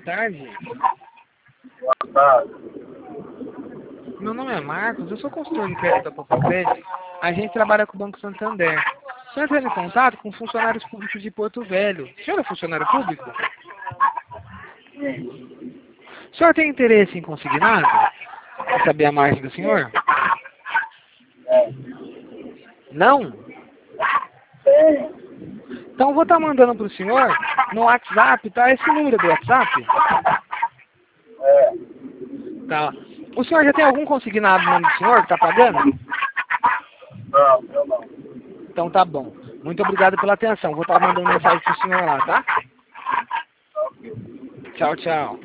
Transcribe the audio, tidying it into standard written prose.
tarde. Boa tarde. Meu nome é Marcos, eu sou consultor de crédito da Poupa-Crédito. A gente trabalha com o Banco Santander. Estou entrando em contato com funcionários públicos de Porto Velho. O senhor é funcionário público? Sim. O senhor tem interesse em consignado? Quer saber a margem do senhor? É. Não? Tem. Então eu vou estar mandando para o senhor no WhatsApp, tá? Esse número do WhatsApp? É. Tá. O senhor já tem algum consignado no nome do senhor que está pagando? Não, eu não. Então tá bom. Muito obrigado pela atenção. Vou estar mandando mensagem para o senhor lá, tá? Ok. Tchau, tchau.